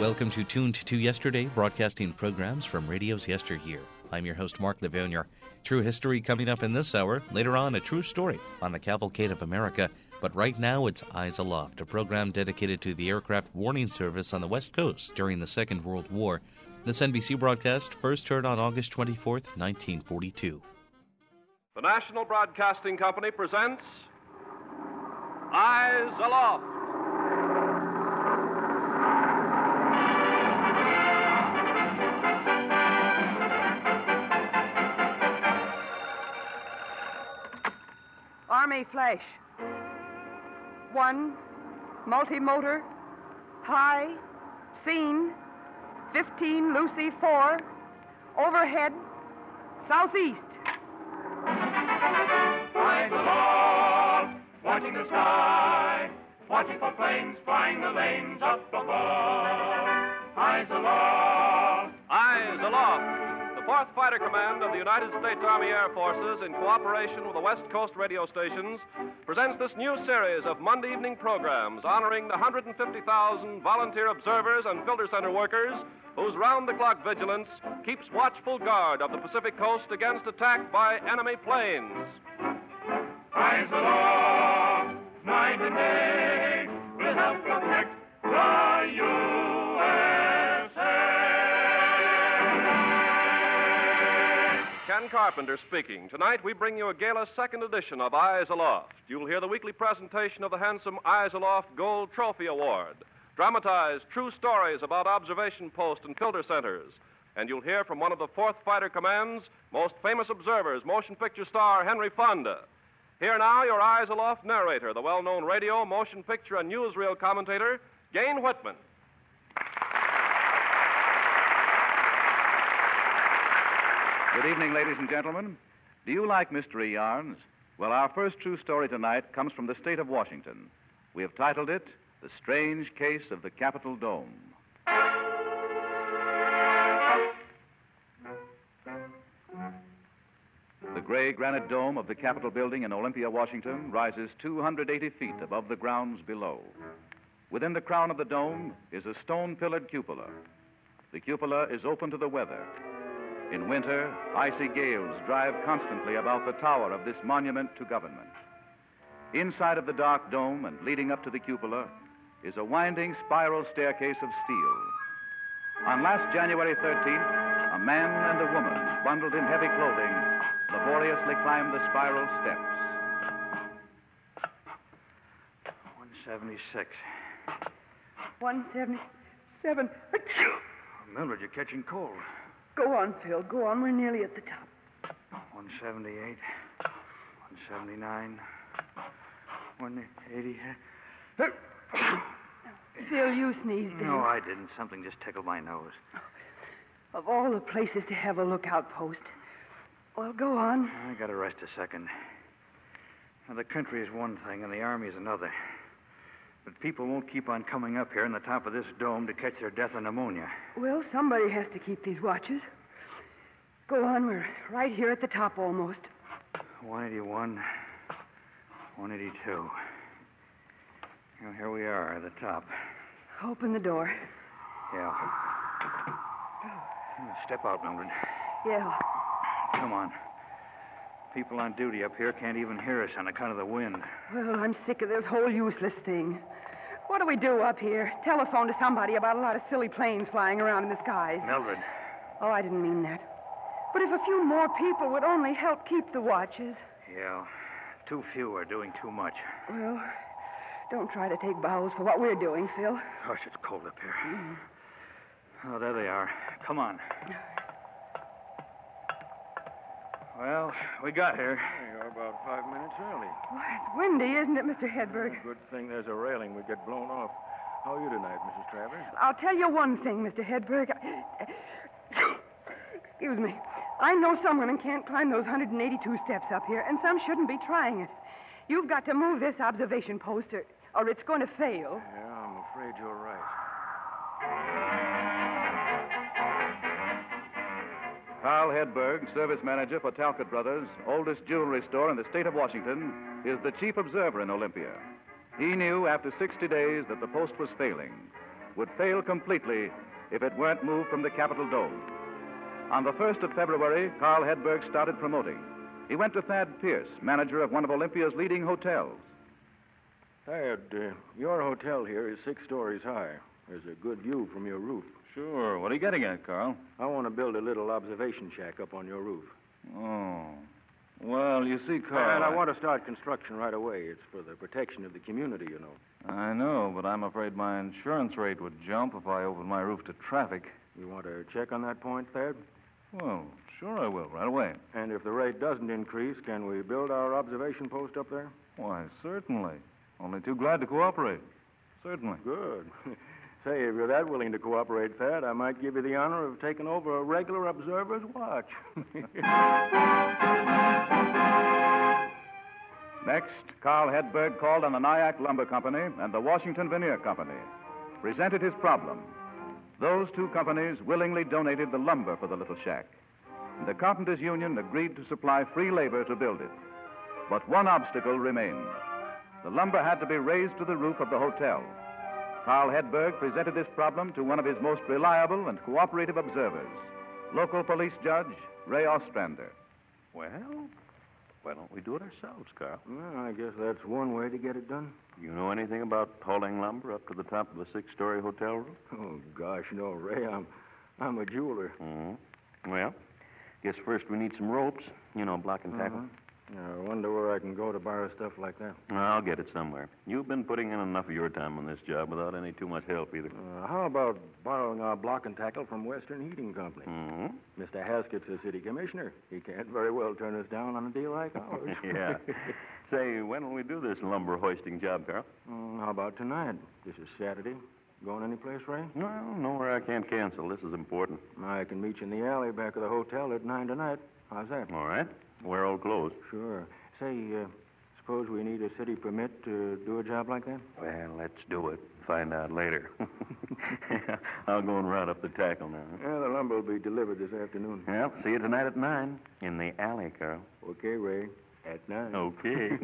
Welcome to Tuned to Yesterday, broadcasting programs from radio's yesteryear. I'm your host, Mark Lavonia. True history coming up in this hour. Later on, a true story on the Cavalcade of America. But right now, it's Eyes Aloft, a program dedicated to the aircraft warning service on the West Coast during the Second World War. This NBC broadcast first heard on August 24th, 1942. The National Broadcasting Company presents Eyes Aloft. Army flash. 1, multi-motor, high, scene, 15, Lucy 4, overhead, southeast. Eyes aloft, watching the sky, watching for planes flying the lanes up above. Eyes aloft. Eyes Aloft. The 4th Fighter Command of the United States Army Air Forces, in cooperation with the West Coast radio stations, presents this new series of Monday evening programs honoring the 150,000 volunteer observers and filter center workers whose round-the-clock vigilance keeps watchful guard of the Pacific coast against attack by enemy planes. Eyes aloft, night and day, we'll help protect the USA. Ken Carpenter speaking. Tonight we bring you a gala second edition of Eyes Aloft. You'll hear the weekly presentation of the handsome Eyes Aloft Gold Trophy Award. Dramatized true stories about observation posts and filter centers. And you'll hear from one of the 4th Fighter Command's most famous observers, motion picture star Henry Fonda. Here now, your Eyes Aloft narrator, the well-known radio, motion picture, and newsreel commentator, Gane Whitman. Good evening, ladies and gentlemen. Do you like mystery yarns? Well, our first true story tonight comes from the state of Washington. We have titled it, The Strange Case of the Capitol Dome. The gray granite dome of the Capitol building in Olympia, Washington, rises 280 feet above the grounds below. Within the crown of the dome is a stone-pillared cupola. The cupola is open to the weather. In winter, icy gales drive constantly about the tower of this monument to government. Inside of the dark dome and leading up to the cupola is a winding spiral staircase of steel. On last January 13th, a man and a woman, bundled in heavy clothing, laboriously climbed the spiral steps. 176. 177. Mildred, you're catching cold. Go on, Phil. Go on. We're nearly at the top. 178. 179. 180. Phil, you sneezed. No, I didn't. Something just tickled my nose. Of all the places to have a lookout post. Well, go on. I gotta rest a second. Now, the country is one thing and the army is another. But people won't keep on coming up here on the top of this dome to catch their death of pneumonia. Well, somebody has to keep these watches. Go on. We're right here at the top almost. 181. 182. Well, here we are at the top. Open the door. Yeah. Step out, Mildred. Yeah. Come on. People on duty up here can't even hear us on account of the wind. Well, I'm sick of this whole useless thing. What do we do up here? Telephone to somebody about a lot of silly planes flying around in the skies. Mildred. Oh, I didn't mean that. But if a few more people would only help keep the watches. Yeah. Too few are doing too much. Well, don't try to take bows for what we're doing, Phil. Gosh, it's cold up here. Oh, there they are. Come on. Well, we got here. You're about 5 minutes early. Well, it's windy, isn't it, Mr. Hedberg? Good thing there's a railing. We'd get blown off. How are you tonight, Mrs. Travers? I'll tell you one thing, Mr. Hedberg. Excuse me. I know some women can't climb those 182 steps up here, and some shouldn't be trying it. You've got to move this observation post, or it's going to fail. Yeah, I'm afraid you're right. Carl Hedberg, service manager for Talcott Brothers, oldest jewelry store in the state of Washington, is the chief observer in Olympia. He knew after 60 days that the post was failing. would fail completely if it weren't moved from the Capitol Dome. On the 1st of February, Carl Hedberg started promoting. He went to Thad Pierce, manager of one of Olympia's leading hotels. Thad, your hotel here is 6 stories high. There's a good view from your roof. Sure. What are you getting at, Carl? I want to build a little observation shack up on your roof. Oh. Well, you see, Carl... And I want to start construction right away. It's for the protection of the community, you know. I know, but I'm afraid my insurance rate would jump if I opened my roof to traffic. You want to check on that point, Thad? Well, sure I will, right away. And if the rate doesn't increase, can we build our observation post up there? Why, certainly. Only too glad to cooperate. Certainly. Good. Say, if you're that willing to cooperate, Thad, I might give you the honor of taking over a regular observer's watch. Next, Carl Hedberg called on the Nyack Lumber Company and the Washington Veneer Company, presented his problem. Those 2 companies willingly donated the lumber for the little shack. The Carpenters Union agreed to supply free labor to build it. But one obstacle remained. The lumber had to be raised to the roof of the hotel. Carl Hedberg presented this problem to one of his most reliable and cooperative observers, local police judge Ray Ostrander. Well, why don't we do it ourselves, Carl? Well, I guess that's one way to get it done. You know anything about hauling lumber up to the top of a 6-story hotel roof? Oh, gosh, no, Ray. I'm a jeweler. Mm-hmm. Well, guess first we need some ropes, block and tackle. Yeah, I wonder where I can go to borrow stuff like that. I'll get it somewhere. You've been putting in enough of your time on this job without any too much help either. How about borrowing our block and tackle from Western Heating Company? Mm-hmm. Mr. Haskett's a city commissioner. He can't very well turn us down on a deal like ours. Yeah. Say, when will we do this lumber hoisting job, Carl? How about tonight? This is Saturday. Going anyplace, Ray? Well, nowhere I can't cancel. This is important. I can meet you in the alley back of the hotel at 9 tonight. How's that? All right. We're all closed. Sure. Say, suppose we need a city permit to do a job like that? Well, let's do it. Find out later. I'll go and round up the tackle now. Yeah, the lumber will be delivered this afternoon. Well, see you tonight at 9 in the alley, Carl. Okay, Ray. At 9. Okay.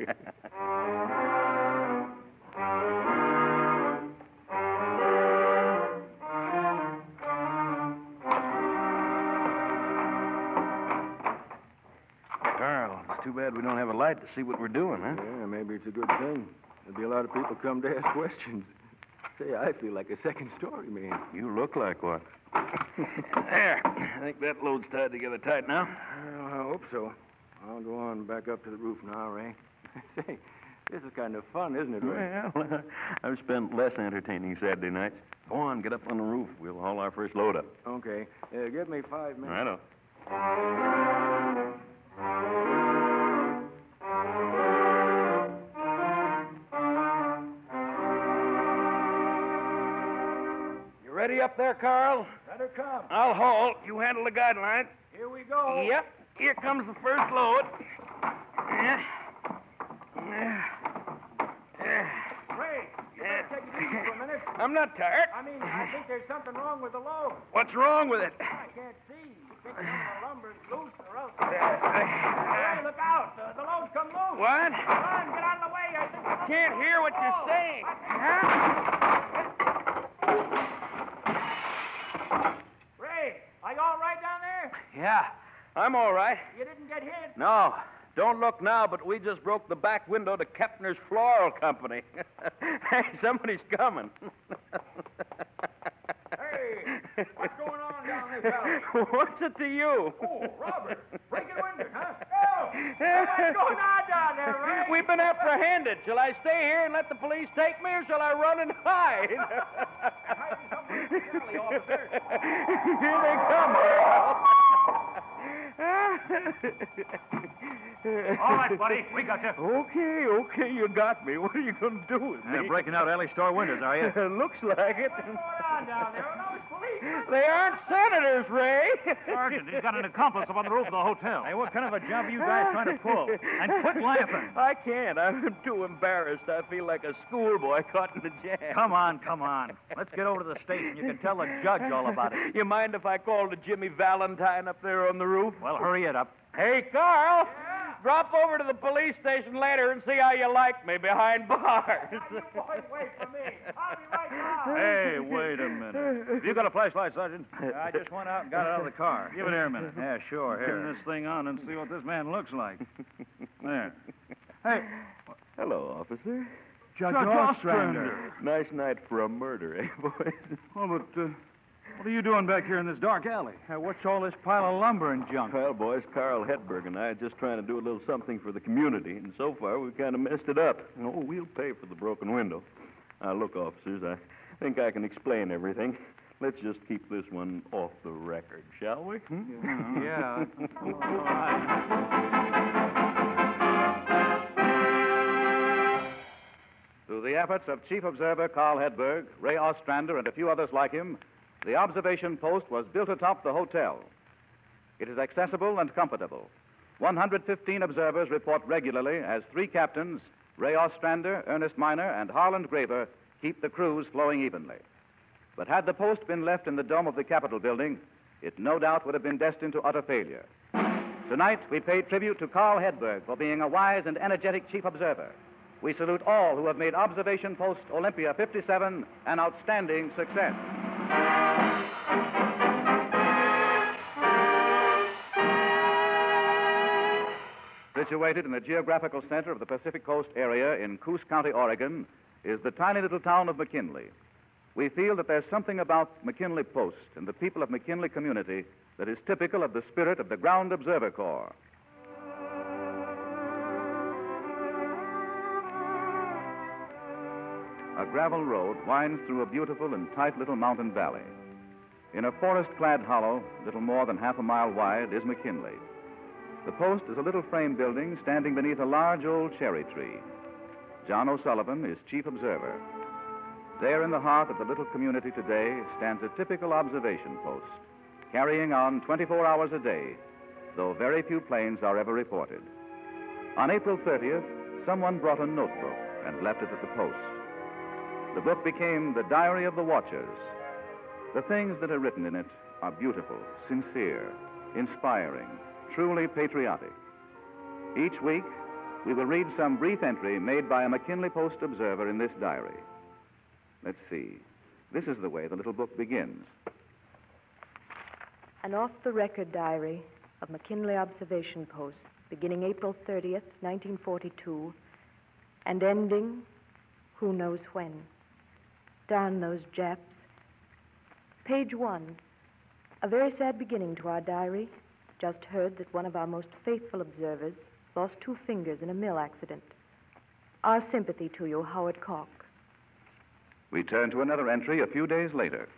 Too bad we don't have a light to see what we're doing, huh? Yeah, maybe it's a good thing. There'll be a lot of people come to ask questions. Say, I feel like a second-story man. You look like one. There. I think that load's tied together tight now. Well, I hope so. I'll go on back up to the roof now, Ray. Say, this is kind of fun, isn't it, Ray? Well, I've spent less entertaining Saturday nights. Go on, get up on the roof. We'll haul our first load up. Okay. Give me 5 minutes. Righto. Ready up there, Carl? Better come. I'll haul. You handle the guidelines. Here we go. Yep. Here comes the first load. Ray, you better take it easy for a minute. I'm not tired. I think there's something wrong with the load. What's wrong with it? I can't see. You think the lumber's loose or else... Hey, look out. The load's come loose. What? Run, get out of the way. I can't hear what you're saying. Ray, are you all right down there? Yeah, I'm all right. You didn't get hit? No, don't look now, but we just broke the back window to Kepner's Floral Company. Hey, somebody's coming. Hey, what's going on down this alley? What's it to you? Oh, Robert, breaking windows, huh? Oh, what's going on down there, Ray? We've been apprehended. Shall I stay here and let the police take me, or shall I run and hide? Hiding somewhere in the alley, officer. Here they come, Carl. All right, buddy, we got you. Okay, you got me. What are you going to do with me? Breaking out alley store windows, are you? Looks like it. What's going on down there? Are those police? They aren't senators, Ray. Sergeant, he's got an accomplice up on the roof of the hotel. Hey, what kind of a job are you guys trying to pull? And quit laughing. I can't. I'm too embarrassed. I feel like a schoolboy caught in the jam. Come on. Let's get over to the station. You can tell the judge all about it. You mind if I call to Jimmy Valentine up there on the roof? Well, hurry it up. Hey, Carl. Yeah? Drop over to the police station later and see how you like me behind bars. Boys, wait for me. I'll be right down. Hey, wait a minute. Have you got a flashlight, Sergeant? I just went out and got it out of the car. Give it here a minute. Yeah, sure, here. Turn this thing on and see what this man looks like. There. Hey, Hello, officer. Judge Ostrander. Nice night for a murder, eh, boys? Oh, but what are you doing back here in this dark alley? What's all this pile of lumber and junk? Well, boys, Carl Hedberg and I are just trying to do a little something for the community, and so far we've kind of messed it up. Oh, we'll pay for the broken window. Now, look, officers, I think I can explain everything. Let's just keep this one off the record, shall we? Yeah. Through the efforts of Chief Observer Carl Hedberg, Ray Ostrander, and a few others like him, the observation post was built atop the hotel. It is accessible and comfortable. 115 observers report regularly as three captains, Ray Ostrander, Ernest Miner, and Harland Graver, keep the crews flowing evenly. But had the post been left in the dome of the Capitol building, it no doubt would have been destined to utter failure. Tonight, we pay tribute to Carl Hedberg for being a wise and energetic chief observer. We salute all who have made Observation Post Olympia 57 an outstanding success. Situated in the geographical center of the Pacific Coast area in Coos County, Oregon, is the tiny little town of McKinley. We feel that there's something about McKinley Post and the people of McKinley community that is typical of the spirit of the Ground Observer Corps. A gravel road winds through a beautiful and tight little mountain valley. In a forest-clad hollow, little more than half a mile wide, is McKinley. The post is a little frame building standing beneath a large old cherry tree. John O'Sullivan is chief observer. There in the heart of the little community today stands a typical observation post, carrying on 24 hours a day, though very few planes are ever reported. On April 30th, someone brought a notebook and left it at the post. The book became the Diary of the Watchers. The things that are written in it are beautiful, sincere, inspiring, truly patriotic. Each week, we will read some brief entry made by a McKinley Post observer in this diary. Let's see. This is the way the little book begins. An off-the-record diary of McKinley Observation Post, beginning April 30th, 1942, and ending who knows when. Darn those Japs. Page 1. A very sad beginning to our diary. Just heard that one of our most faithful observers lost 2 fingers in a mill accident. Our sympathy to you, Howard Koch. We turn to another entry a few days later.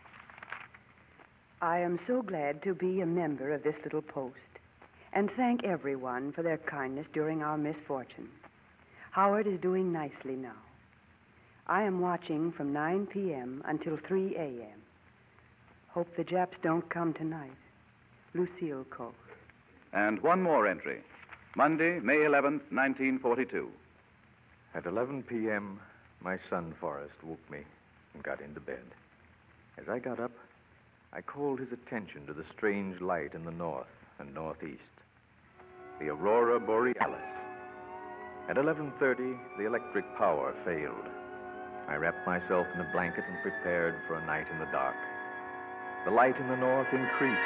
I am so glad to be a member of this little post and thank everyone for their kindness during our misfortune. Howard is doing nicely now. I am watching from 9 p.m. until 3 a.m. Hope the Japs don't come tonight. Lucille Koch. And one more entry. Monday, May 11th, 1942. At 11 p.m., my son, Forrest, woke me and got into bed. As I got up, I called his attention to the strange light in the north and northeast, the aurora borealis. At 11:30, the electric power failed. I wrapped myself in a blanket and prepared for a night in the dark. The light in the north increased.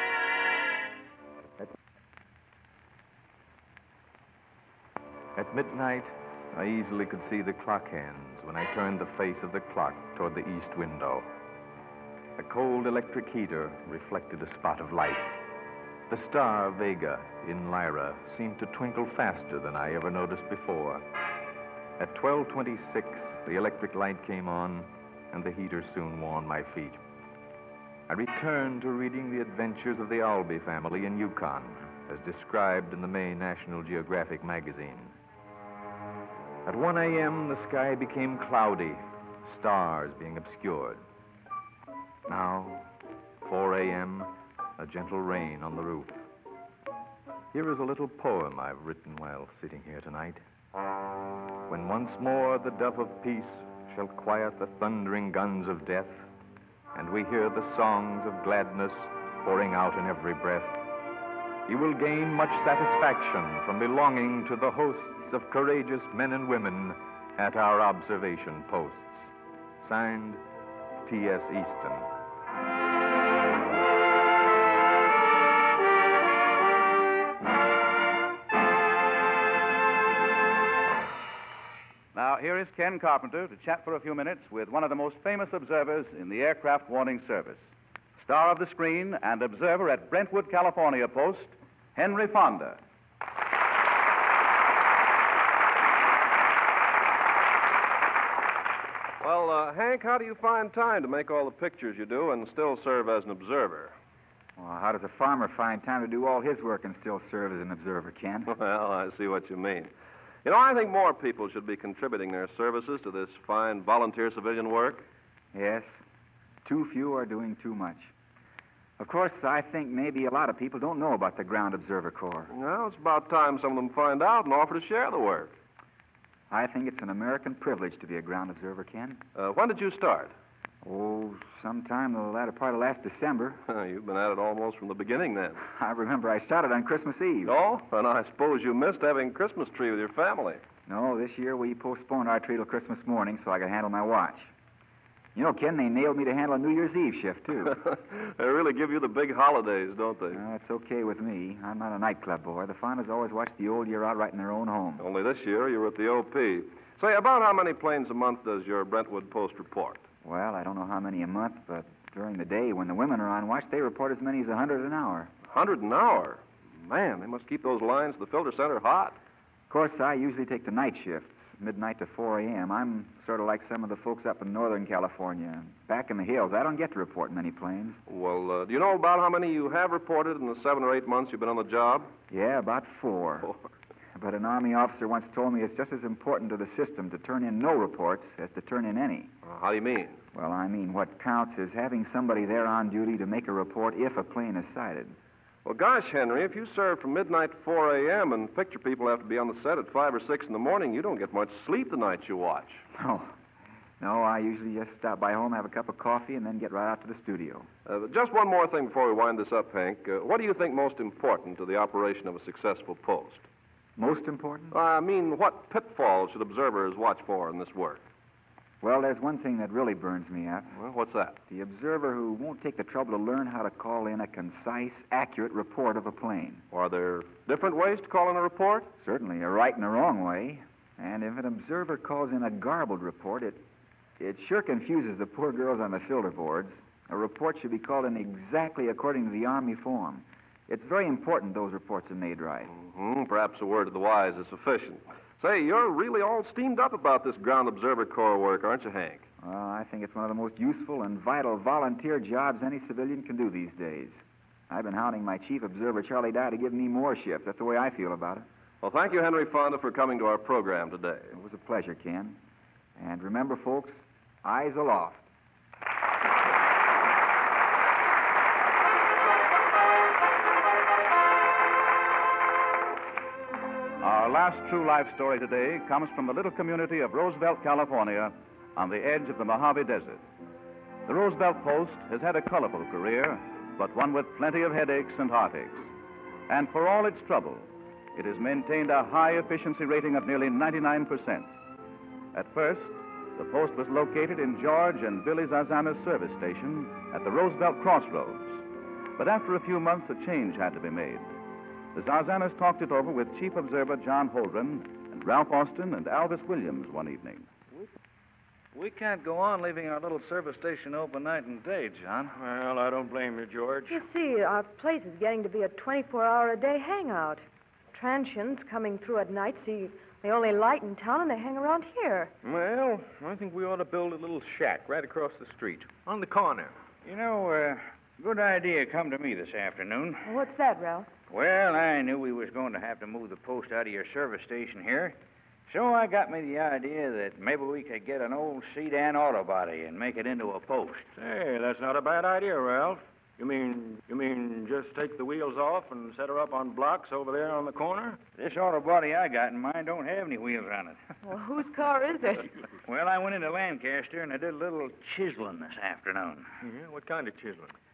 At midnight, I easily could see the clock hands when I turned the face of the clock toward the east window. A cold electric heater reflected a spot of light. The star Vega in Lyra seemed to twinkle faster than I ever noticed before. At 12:26, the electric light came on, and the heater soon warmed my feet. I returned to reading the adventures of the Albee family in Yukon, as described in the May National Geographic magazine. At 1 a.m., the sky became cloudy, stars being obscured. Now, 4 a.m., a gentle rain on the roof. Here is a little poem I've written while sitting here tonight. When once more the dove of peace shall quiet the thundering guns of death, and we hear the songs of gladness pouring out in every breath, You will gain much satisfaction from belonging to the hosts of courageous men and women at our observation posts. Signed, T.S. Easton. Now, here is Ken Carpenter to chat for a few minutes with one of the most famous observers in the Aircraft Warning Service. Star of the screen and observer at Brentwood, California post, Henry Fonda. Well, Hank, how do you find time to make all the pictures you do and still serve as an observer? Well, how does a farmer find time to do all his work and still serve as an observer, Ken? Well, I see what you mean. You know, I think more people should be contributing their services to this fine volunteer civilian work. Yes. Too few are doing too much. Of course, I think maybe a lot of people don't know about the Ground Observer Corps. Well, it's about time some of them find out and offer to share the work. I think it's an American privilege to be a ground observer, Ken. When did you start? Oh, sometime in the latter part of last December. You've been at it almost from the beginning, then. I remember I started on Christmas Eve. Oh? And I suppose you missed having a Christmas tree with your family. No, this year we postponed our tree till Christmas morning so I could handle my watch. You know, Ken, they nailed me to handle a New Year's Eve shift, too. They really give you the big holidays, don't they? That's okay with me. I'm not a nightclub boy. The Fondas always watch the old year out right in their own home. Only this year you were at the OP. Say, about how many planes a month does your Brentwood post report? Well, I don't know how many a month, but during the day when the women are on watch, they report as many as 100 an hour. 100 an hour? Man, they must keep those lines to the filter center hot. Of course, I usually take the night shifts, midnight to 4 a.m. I'm sort of like some of the folks up in Northern California. Back in the hills, I don't get to report many planes. Well, do you know about how many you have reported in the 7 or 8 months you've been on the job? Yeah, about 4. But an Army officer once told me it's just as important to the system to turn in no reports as to turn in any. How do you mean? Well, I mean what counts is having somebody there on duty to make a report if a plane is sighted. Well, gosh, Henry, if you serve from midnight to 4 a.m. and picture people have to be on the set at 5 or 6 in the morning, you don't get much sleep the nights you watch. No, I usually just stop by home, have a cup of coffee, and then get right out to the studio. Just one more thing before we wind this up, Hank. What do you think most important to the operation of a successful post? Most important? I mean, what pitfalls should observers watch for in this work? Well, there's one thing that really burns me up. Well, what's that? The observer who won't take the trouble to learn how to call in a concise, accurate report of a plane. Are there different ways to call in a report? Certainly, a right and a wrong way. And if an observer calls in a garbled report, it sure confuses the poor girls on the filter boards. A report should be called in exactly according to the Army form. It's very important those reports are made right. Perhaps a word to the wise is sufficient. Say, you're really all steamed up about this Ground Observer Corps work, aren't you, Hank? Well, I think it's one of the most useful and vital volunteer jobs any civilian can do these days. I've been hounding my chief observer, Charlie Dye, to give me more shifts. That's the way I feel about it. Well, thank you, Henry Fonda, for coming to our program today. It was a pleasure, Ken. And remember, folks, eyes aloft. Our last true life story today comes from the little community of Roosevelt, California, on the edge of the Mojave Desert. The Roosevelt Post has had a colorful career, but one with plenty of headaches and heartaches. And for all its trouble, it has maintained a high efficiency rating of nearly 99%. At first, the post was located in George and Billy Zazana's service station at the Roosevelt Crossroads. But after a few months, a change had to be made. The Zazanas talked it over with Chief Observer John Holdren and Ralph Austin and Alvis Williams one evening. We can't go on leaving our little service station open night and day, John. Well, I don't blame you, George. You see, our place is getting to be a 24-hour-a-day hangout. Transients coming through at night see the only light in town, and they hang around here. Well, I think we ought to build a little shack right across the street, on the corner. You know, good idea come to me this afternoon. What's that, Ralph? Well, I knew we was going to have to move the post out of your service station here. So I got me the idea that maybe we could get an old sedan auto body and make it into a post. Hey, that's not a bad idea, Ralph. You mean just take the wheels off and set her up on blocks over there on the corner? This auto body I got in mind don't have any wheels on it. Well, whose car is it? Well, I went into Lancaster and I did a little chiseling this afternoon. Yeah, what kind of chiseling?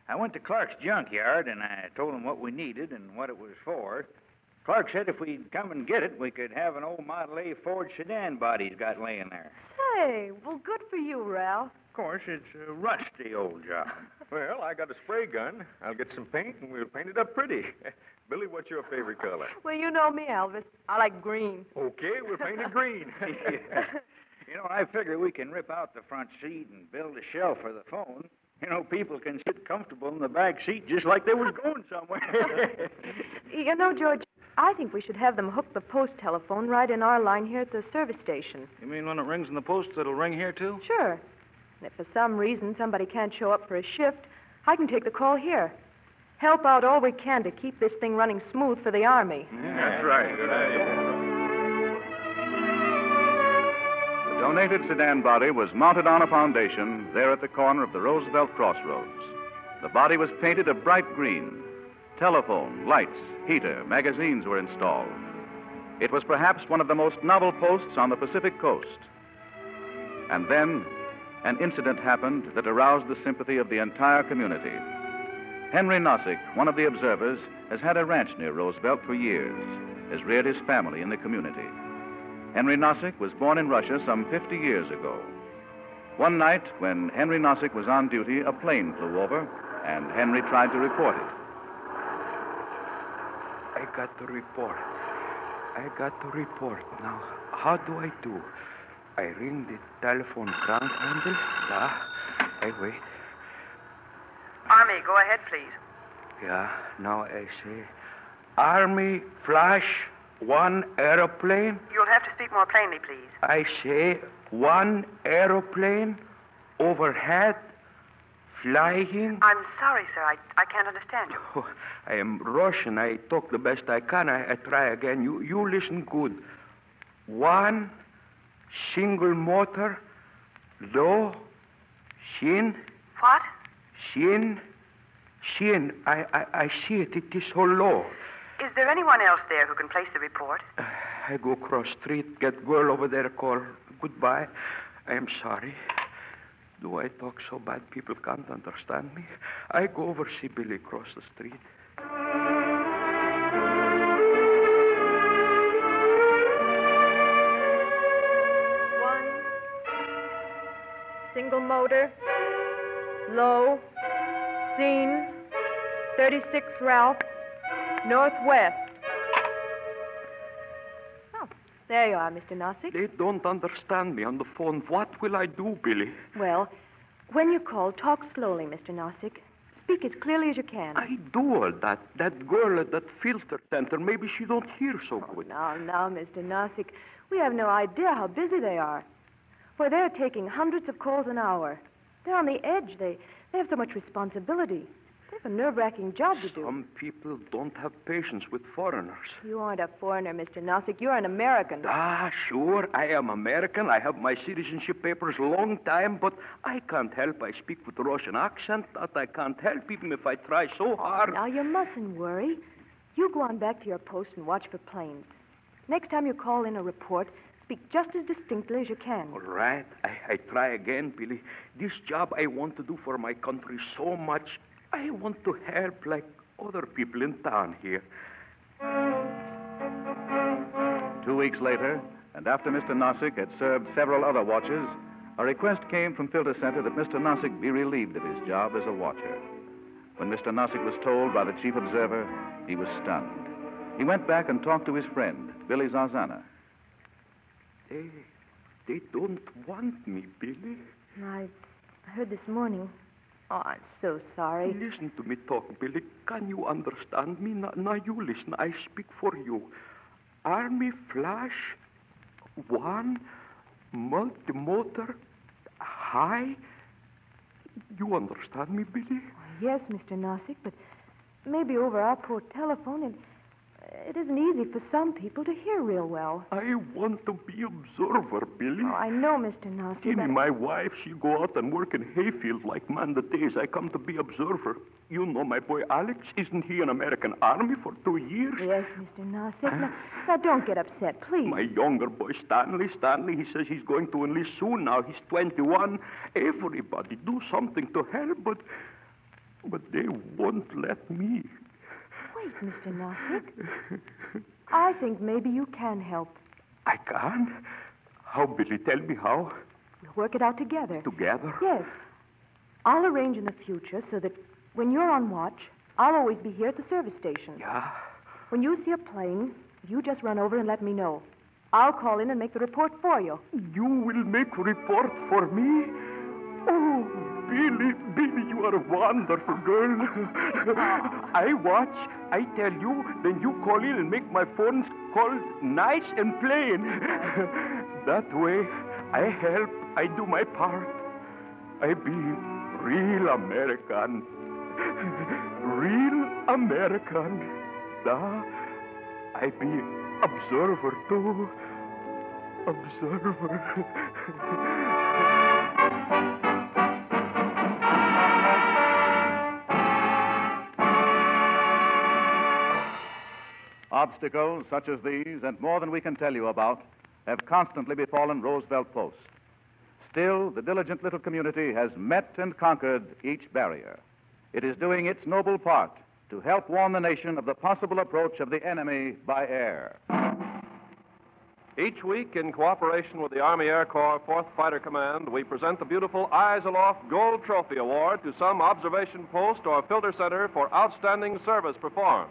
I went to Clark's junkyard, and I told him what we needed and what it was for. Clark said if we'd come and get it, we could have an old Model A Ford sedan body he's got laying there. Hey, well, good for you, Ralph. Of course, it's a rusty old job. Well, I got a spray gun. I'll get some paint, and we'll paint it up pretty. Billy, what's your favorite color? Well, you know me, Elvis. I like green. Okay, we'll paint it green. Yeah. You know, I figure we can rip out the front seat and build a shelf for the phone. You know, people can sit comfortable in the back seat just like they was going somewhere. You know, George, I think we should have them hook the post telephone right in our line here at the service station. You mean when it rings in the post, it'll ring here, too? Sure. And if for some reason somebody can't show up for a shift, I can take the call here. Help out all we can to keep this thing running smooth for the Army. Yeah, that's right. Good idea. The donated sedan body was mounted on a foundation there at the corner of the Roosevelt Crossroads. The body was painted a bright green. Telephone, lights, heater, magazines were installed. It was perhaps one of the most novel posts on the Pacific coast. And then an incident happened that aroused the sympathy of the entire community. Henry Nozick, one of the observers, has had a ranch near Roosevelt for years, has reared his family in the community. Henry Nozick was born in Russia some 50 years ago. One night, when Henry Nozick was on duty, a plane flew over, and Henry tried to report it. I got to report. Now, how do I do? I ring the telephone ground handle. I wait. Army, go ahead, please. Yeah, now I say, Army flash 1 aeroplane. You'll have to speak more plainly, please. I say 1 aeroplane overhead flying. I'm sorry, sir. I can't understand you. Oh, I am Russian. I talk the best I can. I try again. You listen good. 1 single motor, low, shin. What? Shin. I see it. It is so low. Is there anyone else there who can place the report? I go across street, get girl over there, call goodbye. I am sorry. Do I talk so bad people can't understand me? I go over see Billy across the street. Single motor, low, scene, 36 Ralph, northwest. Oh, there you are, Mr. Nozick. They don't understand me on the phone. What will I do, Billy? Well, when you call, talk slowly, Mr. Nozick. Speak as clearly as you can. I do all that. That girl at that filter center, maybe she don't hear so good. Now, Mr. Nozick, we have no idea how busy they are. For they're taking hundreds of calls an hour. They're on the edge. They have so much responsibility. They have a nerve-wracking job to do. Some people don't have patience with foreigners. You aren't a foreigner, Mr. Nozick. You're an American. Sure, I am American. I have my citizenship papers long time, but I can't help. I speak with a Russian accent. That I can't help, even if I try so hard. Now, you mustn't worry. You go on back to your post and watch for planes. Next time you call in a report, speak just as distinctly as you can. All right. I try again, Billy. This job I want to do for my country so much. I want to help like other people in town here. 2 weeks later, and after Mr. Nozick had served several other watches, a request came from Filter Center that Mr. Nozick be relieved of his job as a watcher. When Mr. Nozick was told by the chief observer, he was stunned. He went back and talked to his friend, Billy Zarzana. They don't want me, Billy. I heard this morning. Oh, I'm so sorry. Listen to me talk, Billy. Can you understand me? Now you listen. I speak for you. Army flash 1 multi-motor high. You understand me, Billy? Yes, Mr. Nozick, but maybe over our poor telephone, it isn't easy for some people to hear real well. I want to be observer, Billy. Oh, I know, Mr. Nozick. Timmy, my wife, she go out and work in hayfield like man the days. I come to be observer. You know my boy Alex, isn't he in American Army for 2 years? Yes, Mr. Nozick. Now, don't get upset, please. My younger boy, Stanley, he says he's going to enlist soon now. He's 21. Everybody do something to help, but but they won't let me. Wait, Mr. Nozick. I think maybe you can help. I can? How, Billy? Tell me how. We'll work it out together. Together? Yes. I'll arrange in the future so that when you're on watch, I'll always be here at the service station. Yeah? When you see a plane, you just run over and let me know. I'll call in and make the report for you. You will make a report for me? Oh, Billy, you are a wonderful girl. I watch, I tell you, then you call in and make my phone call nice and plain. That way, I help, I do my part. I be real American. Real American. I be observer, too. Observer. Obstacles such as these, and more than we can tell you about, have constantly befallen Roosevelt Post. Still, the diligent little community has met and conquered each barrier. It is doing its noble part to help warn the nation of the possible approach of the enemy by air. Each week, in cooperation with the Army Air Corps 4th Fighter Command, we present the beautiful Eyes Aloft Gold Trophy Award to some observation post or filter center for outstanding service performed.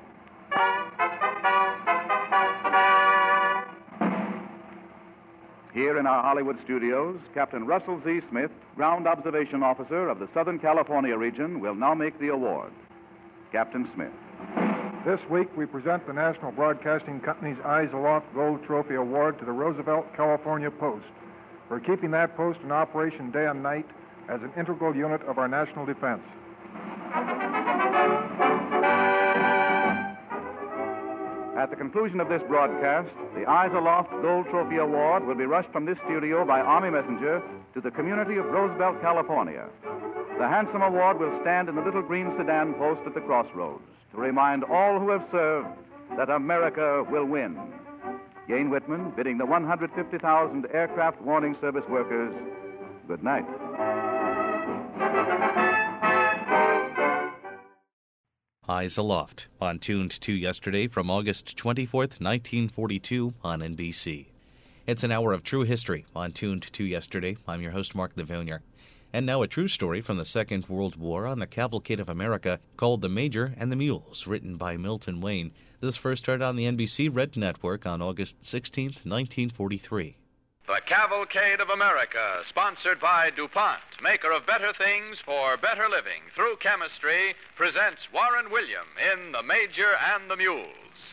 Here in our Hollywood studios, Captain Russell Z. Smith, Ground Observation Officer of the Southern California region, will now make the award. Captain Smith. This week, we present the National Broadcasting Company's Eyes Aloft Gold Trophy Award to the Roosevelt, California Post for keeping that post in operation day and night as an integral unit of our national defense. At the conclusion of this broadcast, the Eyes Aloft Gold Trophy Award will be rushed from this studio by Army messenger to the community of Roosevelt, California. The handsome award will stand in the little green sedan post at the crossroads to remind all who have served that America will win. Gain Whitman bidding the 150,000 aircraft warning service workers good night. Eyes Aloft, on Tuned to Yesterday from August 24th, 1942 on NBC. It's an hour of true history on Tuned to Yesterday. I'm your host, Mark Livonier. And now a true story from the Second World War on the Cavalcade of America called The Major and the Mules, written by Milton Wayne. This first aired on the NBC Red Network on August 16th, 1943. The Cavalcade of America, sponsored by DuPont, maker of better things for better living through chemistry, presents Warren William in The Major and the Mules.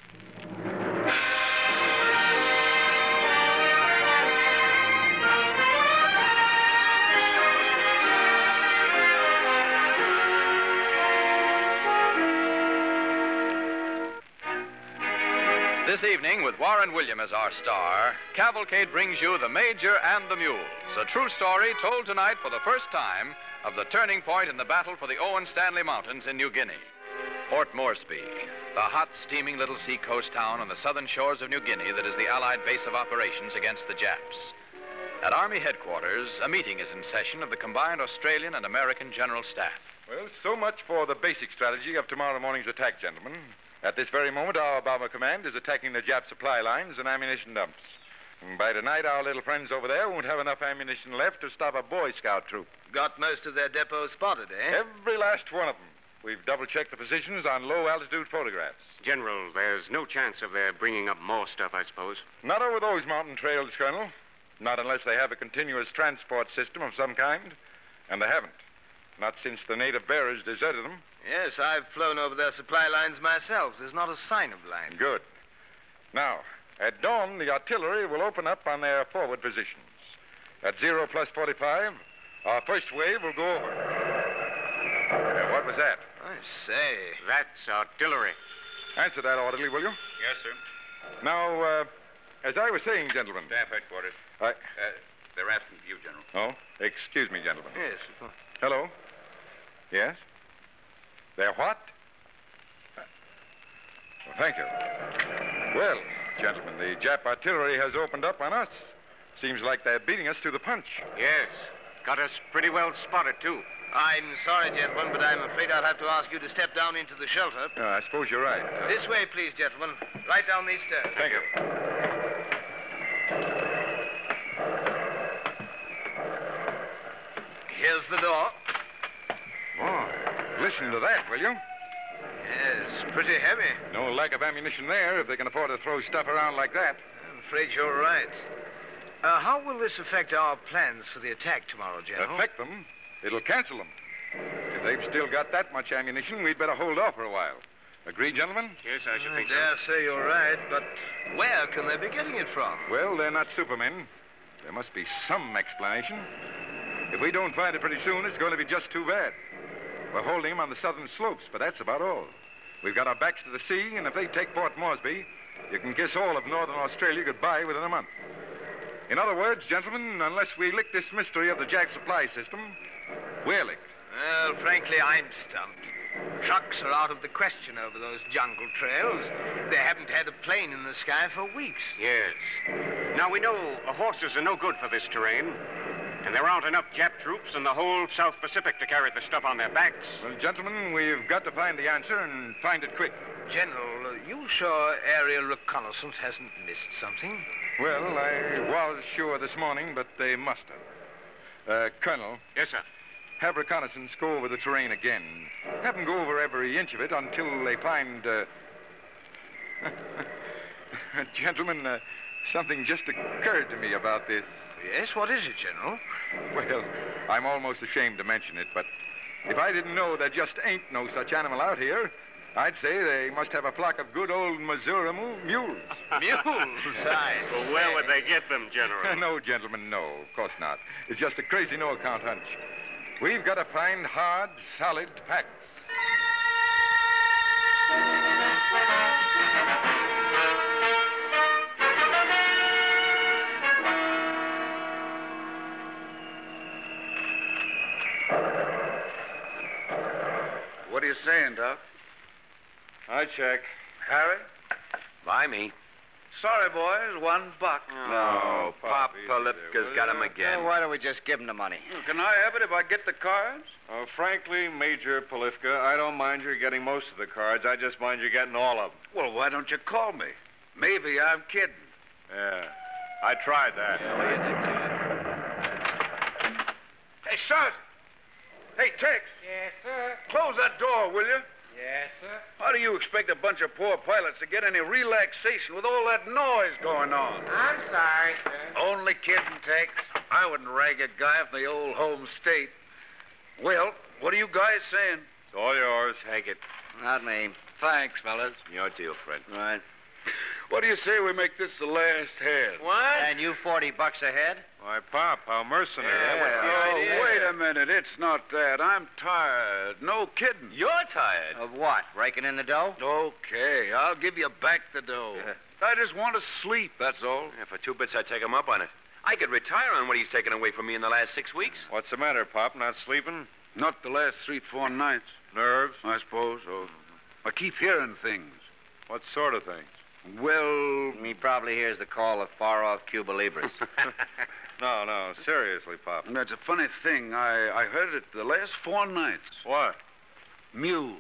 This evening, with Warren William as our star, Cavalcade brings you The Major and the Mules, a true story told tonight for the first time of the turning point in the battle for the Owen Stanley Mountains in New Guinea. Port Moresby, the hot, steaming little seacoast town on the southern shores of New Guinea that is the Allied base of operations against the Japs. At Army headquarters, a meeting is in session of the combined Australian and American General Staff. Well, so much for the basic strategy of tomorrow morning's attack, gentlemen. At this very moment, our Bomber Command is attacking the Jap supply lines and ammunition dumps. And by tonight, our little friends over there won't have enough ammunition left to stop a Boy Scout troop. Got most of their depots spotted, eh? Every last one of them. We've double-checked the positions on low-altitude photographs. General, there's no chance of their bringing up more stuff, I suppose. Not over those mountain trails, Colonel. Not unless they have a continuous transport system of some kind. And they haven't. Not since the native bearers deserted them. Yes, I've flown over their supply lines myself. There's not a sign of life. Good. Now, at dawn, the artillery will open up on their forward positions. At 0 plus 45, our first wave will go over. What was that? I say. That's artillery. Answer that orderly, will you? Yes, sir. Now, as I was saying, gentlemen. Staff headquarters. They're asking for you, General. Oh, excuse me, gentlemen. Yes. Hello? Yes? They're what? Well, thank you. Well, gentlemen, the Jap artillery has opened up on us. Seems like they're beating us to the punch. Yes. Got us pretty well spotted, too. I'm sorry, gentlemen, but I'm afraid I'll have to ask you to step down into the shelter. I suppose you're right. This way, please, gentlemen. Right down these stairs. Thank you. Here's the door. Oh, listen to that, will you? Yes, pretty heavy. No lack of ammunition there if they can afford to throw stuff around like that. I'm afraid you're right. How will this affect our plans for the attack tomorrow, General? Affect them? It'll cancel them. If they've still got that much ammunition, we'd better hold off for a while. Agree, gentlemen? Yes, I should think so. I dare say you're right, but where can they be getting it from? Well, they're not supermen. There must be some explanation. If we don't find it pretty soon, it's going to be just too bad. We're holding them on the southern slopes, but that's about all. We've got our backs to the sea, and if they take Port Moresby, you can kiss all of northern Australia goodbye within a month. In other words, gentlemen, unless we lick this mystery of the Jap supply system, we're licked. Well, frankly, I'm stumped. Trucks are out of the question over those jungle trails. They haven't had a plane in the sky for weeks. Yes. Now, we know horses are no good for this terrain, and there aren't enough Jap troops in the whole South Pacific to carry the stuff on their backs. Well, gentlemen, we've got to find the answer and find it quick. General, you sure aerial reconnaissance hasn't missed something? Well, I was sure this morning, but they must have. Colonel. Yes, sir. Have reconnaissance go over the terrain again. Have them go over every inch of it until they find, Gentlemen, something just occurred to me about this. Yes, what is it, General? Well, I'm almost ashamed to mention it, but if I didn't know there just ain't no such animal out here, I'd say they must have a flock of good old Missouri mules. Mules? Well, where would they get them, General? No, gentlemen, no. Of course not. It's just a crazy no-account hunch. We've got to find hard, solid facts. What are you saying, Doc? I check. Harry? By me. Sorry, boys. $1. Oh, Pop Polipka's got him again. Well, why don't we just give him the money? Can I have it if I get the cards? Oh, frankly, Major Polifka, I don't mind your getting most of the cards. I just mind you getting all of them. Well, why don't you call me? Maybe I'm kidding. Yeah, I tried that. Hey, Sergeant. Hey, Tex. Yes, sir. Close that door, will you? Yes, sir. How do you expect a bunch of poor pilots to get any relaxation with all that noise going on? I'm sorry, sir. Only kidding, Tex. I wouldn't rag a guy from the old home state. Well, what are you guys saying? It's all yours. Take it. Not me. Thanks, fellas. Your deal, friend. Right. What do you say we make this the last hand? What? And you $40 a head? Why, Pop, how mercenary. Wait a minute. It's not that. I'm tired. No kidding. You're tired? Of what? Raking in the dough? Okay, I'll give you back the dough. I just want to sleep, that's all. Yeah, for 2 bits, I'd take him up on it. I could retire on what he's taken away from me in the last 6 weeks. What's the matter, Pop? Not sleeping? Not the last 3-4 nights. Nerves? I suppose. Oh, I keep hearing things. What sort of things? Well... He probably hears the call of far-off Cuba Libres. No, seriously, Pop. That's a funny thing. I heard it the last 4 nights. What? Mules.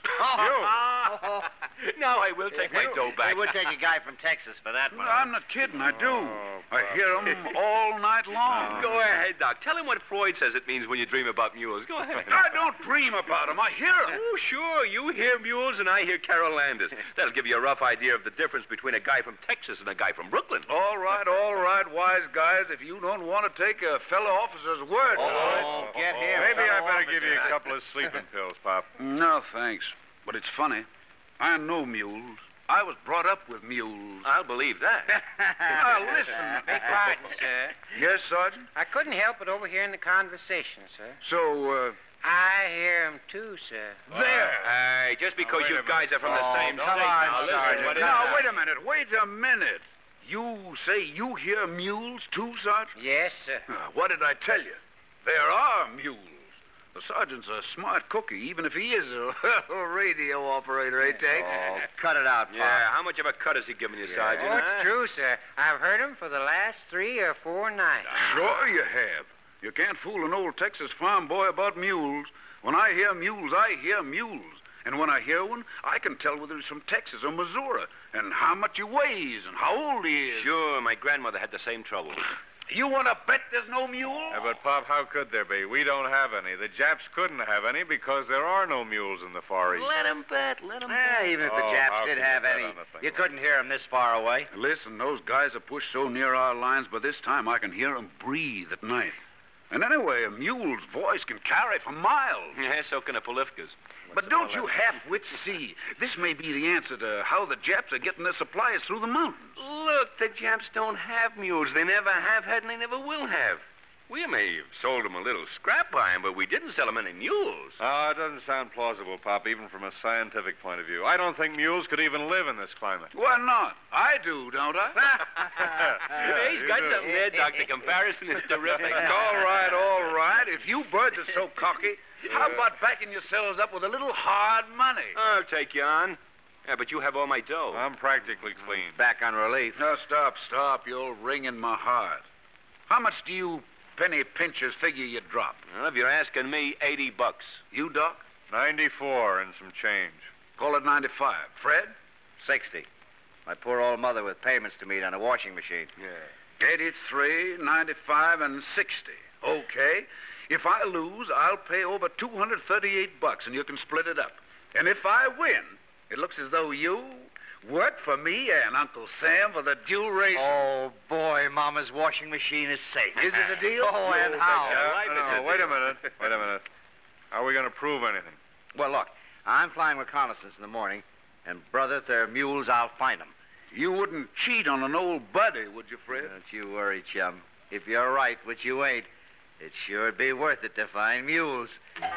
Now I will take my dough back. It would take a guy from Texas for that one. No, I'm not kidding. I do. I hear them all night long. Go ahead, Doc. Tell him what Freud says it means when you dream about mules. Go ahead. I don't dream about them. I hear them. Oh, sure. You hear mules and I hear Carol Landis. That'll give you a rough idea of the difference between a guy from Texas and a guy from Brooklyn. All right, wise guys. If you don't want to take a fellow officer's word. Oh, get here. Maybe I better give you a couple of sleeping pills, Pop. No, thanks. But it's funny. I know mules. I was brought up with mules. I'll believe that. Now, listen. Be quiet, sir. Yes, Sergeant? I couldn't help but overhearing the conversation, sir. So, I hear him too, sir. There. Hey, just because you guys are from the same state. Now, listen, what is Now, that? wait a minute. You say you hear mules too, Sergeant? Yes, sir. What did I tell you? There are mules. The sergeant's a smart cookie, even if he is a radio operator, eh, Tex? Oh, cut it out, Pop. Yeah, how much of a cut has he given you, Sergeant? Oh, it's true, sir. I've heard him for the last 3 or 4 nights. Sure you have. You can't fool an old Texas farm boy about mules. When I hear mules, I hear mules. And when I hear one, I can tell whether he's from Texas or Missouri, and how much he weighs, and how old he is. Sure, my grandmother had the same trouble. You want to bet there's no mule? Yeah, but, Pop, how could there be? We don't have any. The Japs couldn't have any because there are no mules in the Far East. Let him bet. Even if the Japs did have any, you couldn't hear them this far away. Listen, those guys are pushed so near our lines, by this time I can hear them breathe at night. And anyway, a mule's voice can carry for miles. Yeah, so can a Polifka's. But don't you half-wits see? This may be the answer to how the Japs are getting their supplies through the mountains. Look, the Japs don't have mules. They never have had, and they never will have. We may have sold them a little scrap iron, but we didn't sell them any mules. Oh, it doesn't sound plausible, Pop, even from a scientific point of view. I don't think mules could even live in this climate. Why not? I do, don't I? He's got something there, Dr. Comparison is terrific. All right. If you birds are so cocky, how about backing yourselves up with a little hard money? I'll take you on. Yeah, but you have all my dough. I'm practically clean. Back on relief. Now, stop. You'll ring in my heart. How much do you penny pinchers figure you drop? Well, if you're asking me, $80. You, Doc? 94 and some change. Call it 95. Fred? 60. My poor old mother with payments to meet on a washing machine. Yeah. 83, 95, and 60. Okay. If I lose, I'll pay over $238, and you can split it up. And if I win, it looks as though you worked for me and Uncle Sam for the dual race. Oh, boy, Mama's washing machine is safe. Is it a deal? Oh, and how? Wait a minute. Are we going to prove anything? Well, look, I'm flying reconnaissance in the morning, and, brother, if they're mules, I'll find them. You wouldn't cheat on an old buddy, would you, Fred? Don't you worry, chum. If you're right, which you ain't, it sure'd be worth it to find mules.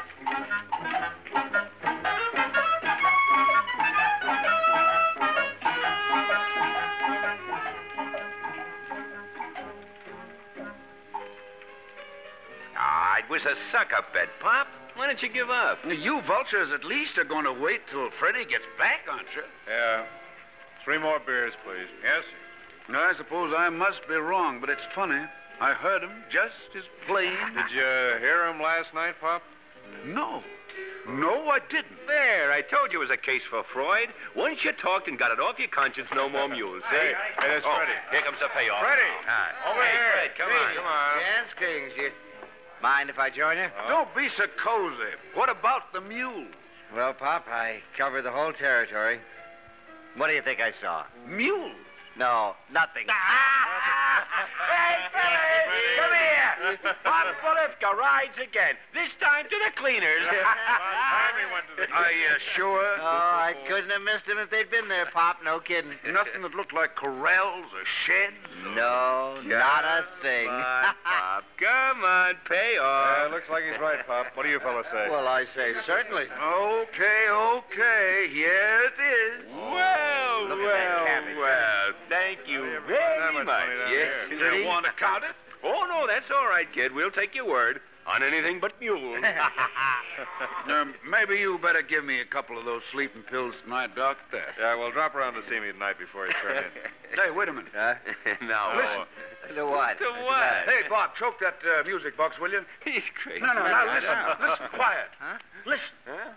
It was a suck-up bet, Pop. Why don't you give up? You vultures at least are going to wait till Freddie gets back, aren't you? Yeah. 3 more beers, please. Yes? Now, I suppose I must be wrong, but it's funny. I heard him just as plain. Did you hear him last night, Pop? No, I didn't. There, I told you it was a case for Freud. Once you talked and got it off your conscience, no more mules, see? Hey, there's Freddie. Here comes the payoff. Freddie! Over here. Fred, come on. Chance Kings, you mind if I join you? Don't be so cozy. What about the mule? Well, Pop, I covered the whole territory. What do you think I saw? Mule? No, nothing. Hey, fellas, come here. Pop Polifka rides again. This time to the cleaners. Are you sure? Oh, I couldn't have missed them if they'd been there, Pop. No kidding. Nothing that looked like corrals or sheds? No, not a thing. Pop, come on, pay off. Looks like he's right, Pop. What do you fellas say? Well, I say certainly. Okay. Here it is. Well. Thank you very much. Yes, You want to count it? Oh, no, that's all right, kid. We'll take your word on anything but mules. Maybe you better give me a couple of those sleeping pills tonight, Doc. Yeah, well, drop around to see me tonight before you turn in. Hey, wait a minute. No. Listen. To what? To what? Hey, Bob, choke that music box, will you? He's crazy. No, now listen, quiet. Huh? Listen. Huh?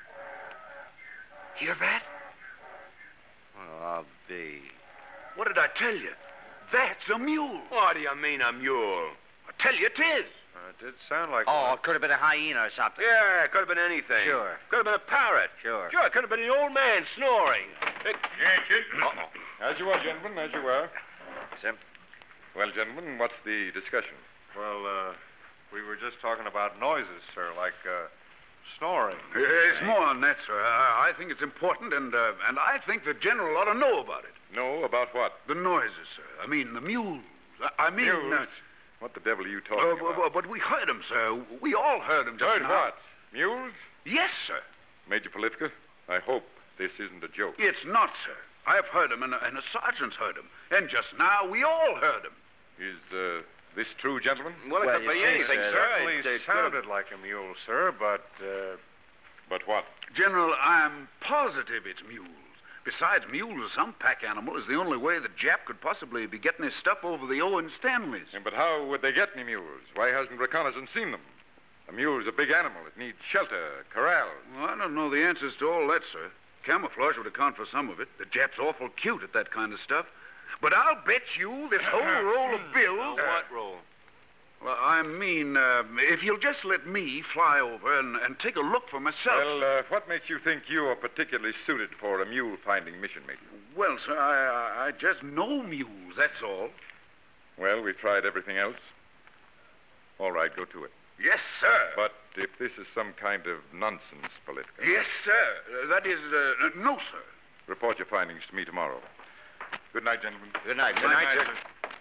Hear that? Oh, I'll be. What did I tell you? That's a mule. What do you mean, a mule? I tell you it is. It did sound like Oh, one. it could have been a hyena or something. Yeah, it could have been anything. Sure. Could have been a parrot. Sure. Sure, it could have been an old man snoring. Uh-oh. As you were, gentlemen, as you were. Sim? Well, gentlemen, what's the discussion? Well, we were just talking about noises, sir, like snoring. It's more than that, sir. I think it's important, and I think the general ought to know about it. Know about what? The noises, sir. I mean, the mules. I mean... Mules? What the devil are you talking about? But we heard them, sir. We all heard them just Heard now. what? Mules? Yes, sir. Major Polifka, I hope this isn't a joke. It's not, sir. I've heard them, and a sergeant's heard them. And just now, we all heard them. Is this true, gentlemen? Well, it could be anything, sir. It sounded like a mule, sir, but what? General, I'm positive it's mules. Besides, mules or some pack animal is the only way the Jap could possibly be getting his stuff over the Owen Stanleys. Yeah, but how would they get any mules? Why hasn't reconnaissance seen them? A mule's a big animal. It needs shelter, corrals. Well, I don't know the answers to all that, sir. Camouflage would account for some of it. The Jap's awful cute at that kind of stuff. But I'll bet you this whole roll of bills... What roll? Well, I mean, if you'll just let me fly over and take a look for myself. Well, what makes you think you are particularly suited for a mule-finding mission, Major? Well, sir, I just know mules, that's all. Well, we've tried everything else. All right, go to it. Yes, sir. But if this is some kind of nonsense, Polifka... Yes, sir. That is, no, sir. Report your findings to me tomorrow. Good night, gentlemen. Good night, Good night, sir.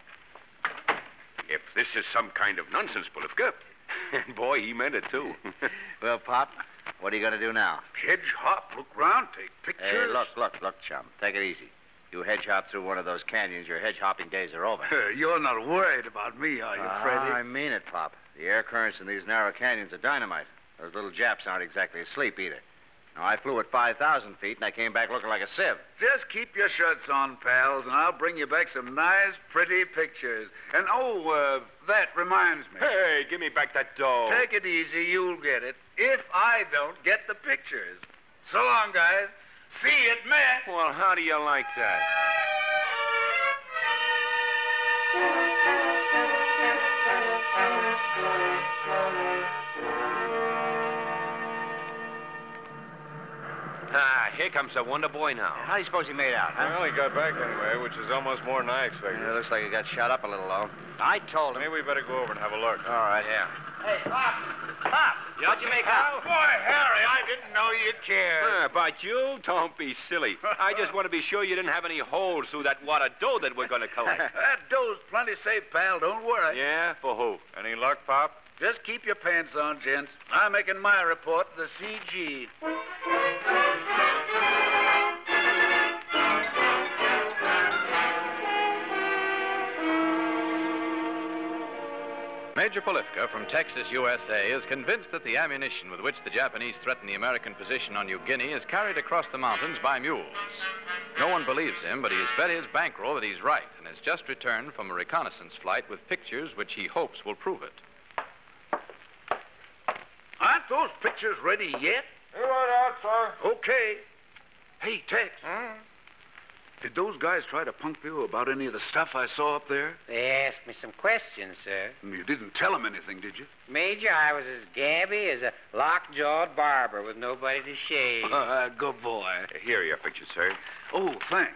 If this is some kind of nonsense, Polifka. And boy, he meant it, too. Well, Pop, what are you going to do now? Hedge hop, look round, take pictures. Hey, look, chum. Take it easy. You hedge hop through one of those canyons, your hedge hopping days are over. You're not worried about me, are you, Freddie? I mean it, Pop. The air currents in these narrow canyons are dynamite. Those little Japs aren't exactly asleep either. Now, I flew at 5,000 feet, and I came back looking like a sieve. Just keep your shirts on, pals, and I'll bring you back some nice, pretty pictures. And, that reminds me. Hey, give me back that dough. Take it easy. You'll get it. If I don't get the pictures. So long, guys. See you at mess. Well, how do you like that? Here comes the Wonder Boy now. How do you suppose he made out, huh? Well, he got back anyway, which is almost more than I expected. Yeah, looks like he got shot up a little, though. I told him. Maybe we better go over and have a look. All right. Yeah. Hey, Pop! What'd you make out? Boy, Harry, I didn't know you cared. But you don't be silly. I just want to be sure you didn't have any holes through that wad of dough that we're going to collect. That dough's plenty safe, pal. Don't worry. Yeah? For who? Any luck, Pop? Just keep your pants on, gents. I'm making my report to the CG. Major Polifka from Texas, USA, is convinced that the ammunition with which the Japanese threaten the American position on New Guinea is carried across the mountains by mules. No one believes him, but he has bet his bankroll that he's right and has just returned from a reconnaissance flight with pictures which he hopes will prove it. Aren't those pictures ready yet? They're right out, sir. Okay. Hey, Tex. Did those guys try to punk you about any of the stuff I saw up there? They asked me some questions, sir. You didn't tell them anything, did you? Major, I was as gabby as a lockjawed barber with nobody to shave. Good boy. Here are your pictures, sir. Oh, thanks.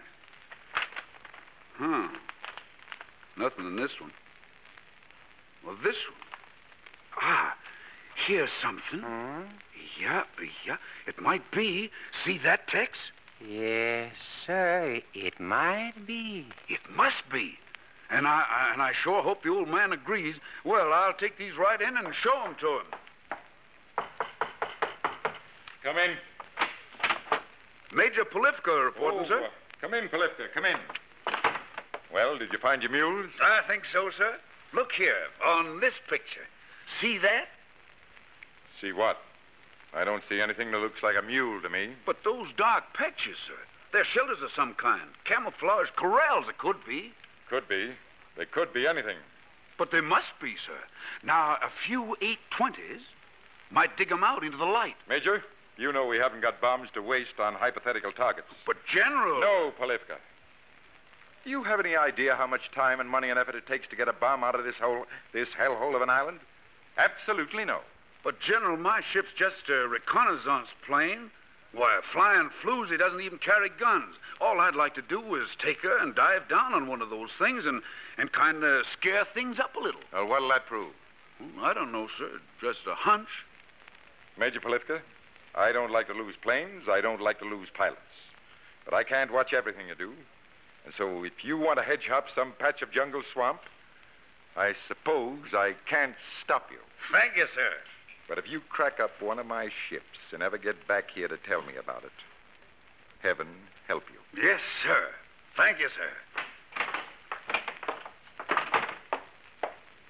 Nothing in this one. Well, this one. Here's something. Yeah. It might be. See that, Tex? Yes, sir. It might be. It must be. And I sure hope the old man agrees. Well, I'll take these right in and show them to him. Come in. Major Polifka reporting, sir. Come in, Polifka. Come in. Well, did you find your mules? I think so, sir. Look here, on this picture. See that? See what? I don't see anything that looks like a mule to me. But those dark patches, sir, they're shelters of some kind. Camouflage corrals, it could be. Could be. They could be anything. But they must be, sir. Now, a few 820s might dig them out into the light. Major, you know we haven't got bombs to waste on hypothetical targets. But, General... No, Polifka. Do you have any idea how much time and money and effort it takes to get a bomb out of this hellhole of an island? Absolutely no. But, General, my ship's just a reconnaissance plane. Why, a flying floozy doesn't even carry guns. All I'd like to do is take her and dive down on one of those things and kind of scare things up a little. Well, what'll that prove? I don't know, sir. Just a hunch. Major Polifka, I don't like to lose planes. I don't like to lose pilots. But I can't watch everything you do. And so if you want to hedge hop some patch of jungle swamp, I suppose I can't stop you. Thank you, sir. But if you crack up one of my ships and ever get back here to tell me about it, heaven help you. Yes, sir. Thank you, sir.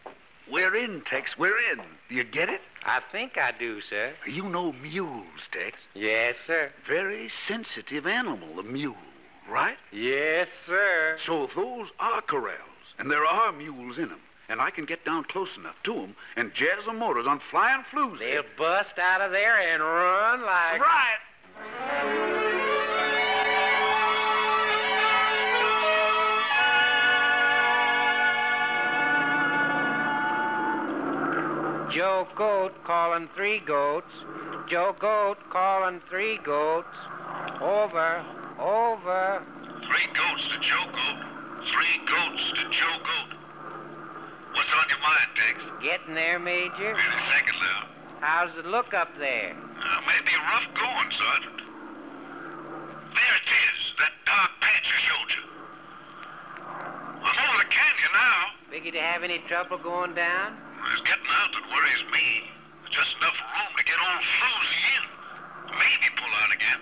We're in, Tex. We're in. You get it? I think I do, sir. You know mules, Tex. Yes, sir. Very sensitive animal, a mule, right? Yes, sir. So if those are corrals, and there are mules in them, and I can get down close enough to them and jazz the motors on flying flues. They'll bust out of there and run like... Right! Joe Goat calling 3 goats. Joe Goat calling 3 goats. Over. 3 goats to Joe Goat. 3 goats to Joe Goat. What's on your mind, Tex? Getting there, Major? Any second now. How's it look up there? Maybe rough going, Sergeant. There it is, that dark patch I showed you. I'm over the canyon now. Figure to have any trouble going down? There's getting out that worries me. There's just enough room to get old Floozy in. Maybe pull out again.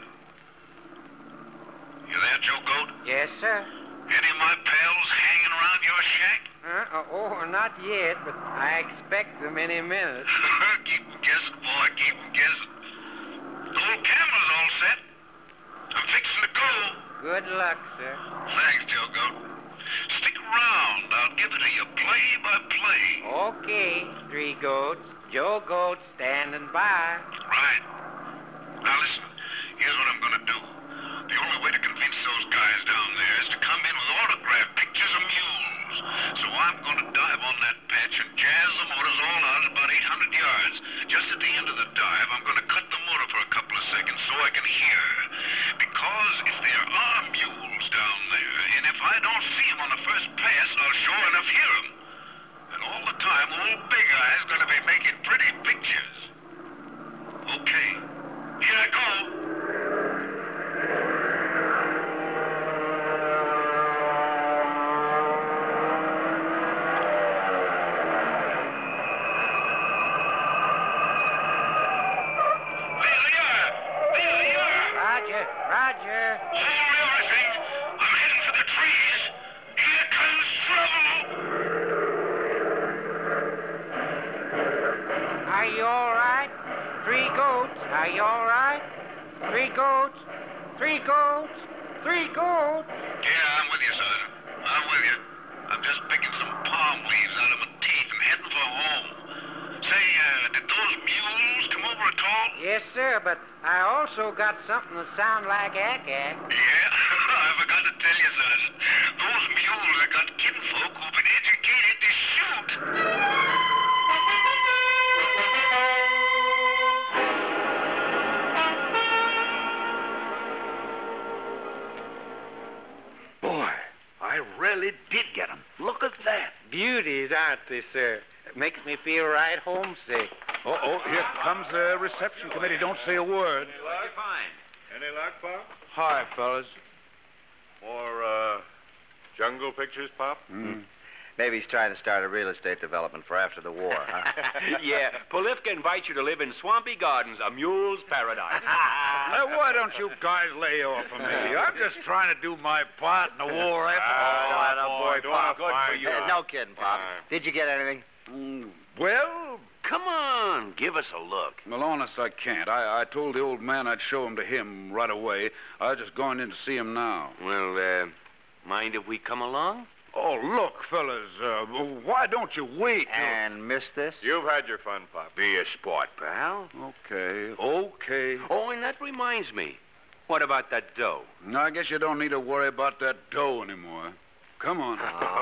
You there, Joe Goat? Yes, sir. Any of my pals hanging around your shack? Not yet, but I expect them any minute. Keep 'em guessing, boy. Keep 'em guessing. The old camera's all set. I'm fixing to go. Good luck, sir. Thanks, Joe Goat. Stick around. I'll give it to you play by play. Okay, 3 goats. Joe Goat standing by. Right. Now listen, here's what I'm gonna do. The only way to convince those guys down there is to come in with autograph pictures of mules. So I'm gonna dive on that patch and jazz the motors all out at about 800 yards. Just at the end of the dive, I'm gonna cut the motor for a couple of seconds so I can hear. Because if there are mules down there, and if I don't see them on the first pass, I'll sure enough hear them. And all the time, old Big Eye's gonna be making pretty pictures. Okay, here I go. Roger. Hold everything. I'm heading for the trees. Here comes trouble. Are you all right? 3 goats. Are you all right? 3 goats. 3 goats. 3 goats. Yeah, I'm with you, Sergeant. I'm with you. I'm just picking some palm leaves out of my teeth and heading for home. Say, did those mules come over at all? Yes, sir, but I also got something that sounds like ack-ack. Yeah? I forgot to tell you, Sergeant. Those mules have got kinfolk who've been educated to shoot. Boy, I really did get them. Look at that. Beauties, aren't they, sir? It makes me feel right homesick. Oh, here comes the reception committee. Don't say a word. Any luck, Pop? Hi, fellas. More, jungle pictures, Pop? Maybe he's trying to start a real estate development for after the war, huh? Yeah, Polifka invites you to live in Swampy Gardens, a mule's paradise. Why don't you guys lay off of me? I'm just trying to do my part in the war effort. boy, Pop. Good for you. No kidding, Pop. Did you get anything? Well, Come on, give us a look. well, honest, I can't. I told the old man I'd show him to him right away. I was just going in to see him now. Well, mind if we come along? Oh, look, fellas, why don't you wait? And miss this? You've had your fun, Pop. Be a sport, pal. Okay. Oh, and that reminds me. What about that dough? No, I guess you don't need to worry about that dough anymore. Come on.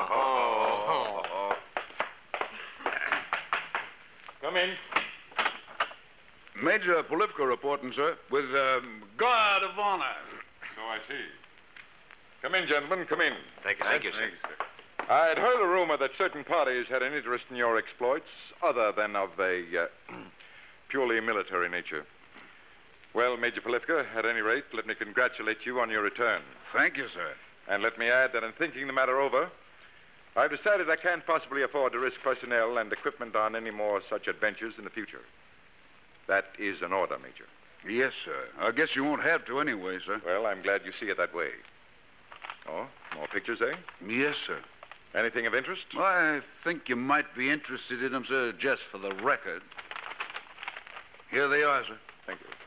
Come in. Major Polifka reporting, sir, with guard of honor. So I see. Come in, gentlemen, come in. Thank you, sir. I had heard a rumor that certain parties had an interest in your exploits other than of a purely military nature. Well, Major Polifka, at any rate, let me congratulate you on your return. Thank you, sir. And let me add that in thinking the matter over, I've decided I can't possibly afford to risk personnel and equipment on any more such adventures in the future. That is an order, Major. Yes, sir. I guess you won't have to anyway, sir. Well, I'm glad you see it that way. Oh, more pictures, eh? Yes, sir. Anything of interest? Well, I think you might be interested in them, sir, just for the record. Here they are, sir. Thank you.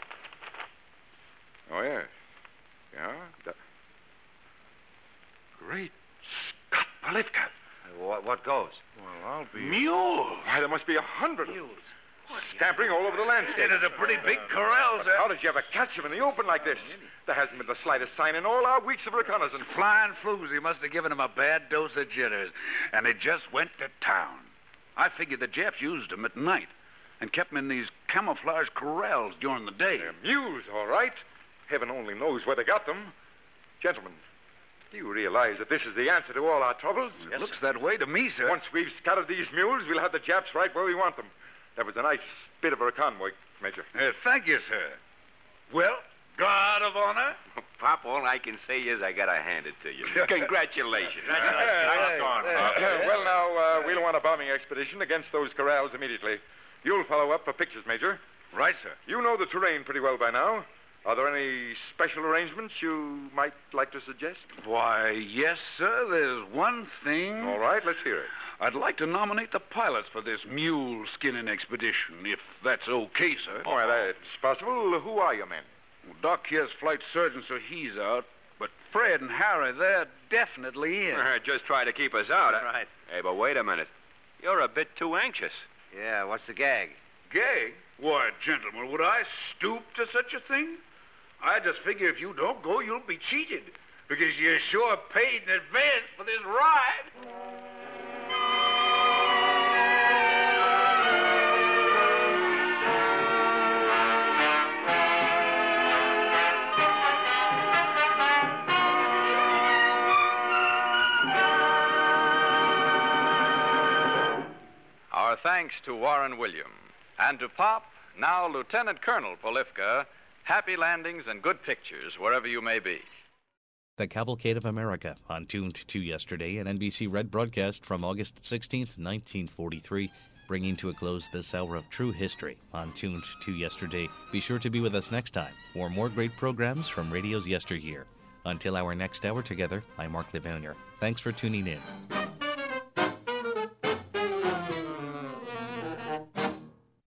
Oh, yes. Yeah? Great Scott, Polivka. What goes? Well, I'll be... Mules! Why, there must be 100. Mules. Scampering all over the landscape. It is a pretty big corral, But sir. how did you ever catch them in the open like this? There hasn't been the slightest sign in all our weeks of reconnaissance. Flying floozy must have given him a bad dose of jitters, and it just went to town. I figured the Japs used them at night and kept them in these camouflage corrals during the day. They're mules, all right. Heaven only knows where they got them. Gentlemen, do you realize that this is the answer to all our troubles? It looks that way to me, sir. Once we've scattered these mules, we'll have the Japs right where we want them. That was a nice bit of a convoy, Major. Thank you, sir. Well, guard of honor? Pop, all I can say is I gotta hand it to you. Congratulations. Well, now, we'll want a bombing expedition against those corrals immediately. You'll follow up for pictures, Major. Right, sir. You know the terrain pretty well by now. Are there any special arrangements you might like to suggest? Why, yes, sir. There's one thing. All right, let's hear it. I'd like to nominate the pilots for this mule skinning expedition, if that's okay, sir. Oh, well, that's possible. Who are your men? Well, Doc here's flight surgeon, so he's out. But Fred and Harry, they're definitely in. Just try to keep us out. Right. Hey, but wait a minute. You're a bit too anxious. Yeah, what's the gag? Gag? Why, gentlemen, would I stoop to such a thing? I just figure if you don't go, you'll be cheated. Because you're sure paid in advance for this ride. Our thanks to Warren William. And to Pop, now Lieutenant Colonel Polivka, happy landings and good pictures wherever you may be. The Cavalcade of America on Tuned to Yesterday, an NBC Red broadcast from August 16th, 1943, bringing to a close this hour of true history on Tuned to Yesterday. Be sure to be with us next time for more great programs from radio's yesteryear. Until our next hour together, I'm Mark Levanier. Thanks for tuning in.